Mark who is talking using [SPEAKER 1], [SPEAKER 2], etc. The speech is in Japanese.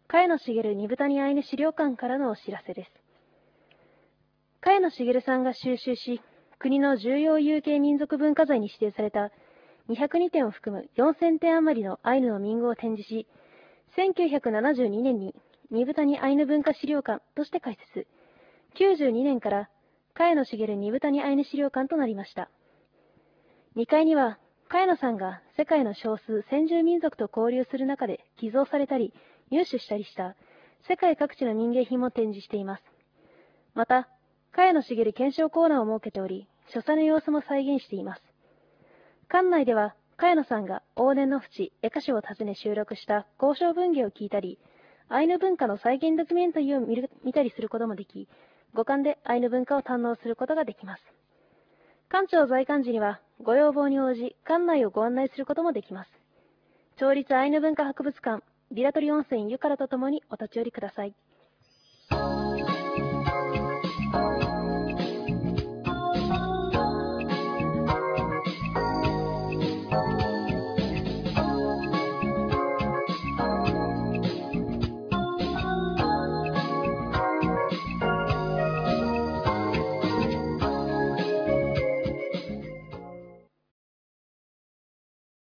[SPEAKER 1] 茅野茂二部谷アイヌ資料館からのお知らせです。茅野茂さんが収集し、国の重要有形民族文化財に指定された202点を含む4000点余りのアイヌの民具を展示し、1972年に二部谷アイヌ文化資料館として開設、92年から茅野茂二部谷アイヌ資料館となりました。2階には、茅野さんが世界の少数先住民族と交流する中で寄贈されたり入手したりした世界各地の民芸品も展示しています。また、茅野茂検証コーナーを設けており、所作の様子も再現しています。館内では、茅野さんが往年の淵、江歌所を訪ね収録した交渉文芸を聞いたり、アイヌ文化の再現ドキュメンタリーを見たりすることもでき、五感でアイヌ文化を堪能することができます。館長在館時には、ご要望に応じ、館内をご案内することもできます。町立アイヌ文化博物館、ビラトリ温泉湯からとともにお立ち寄りください。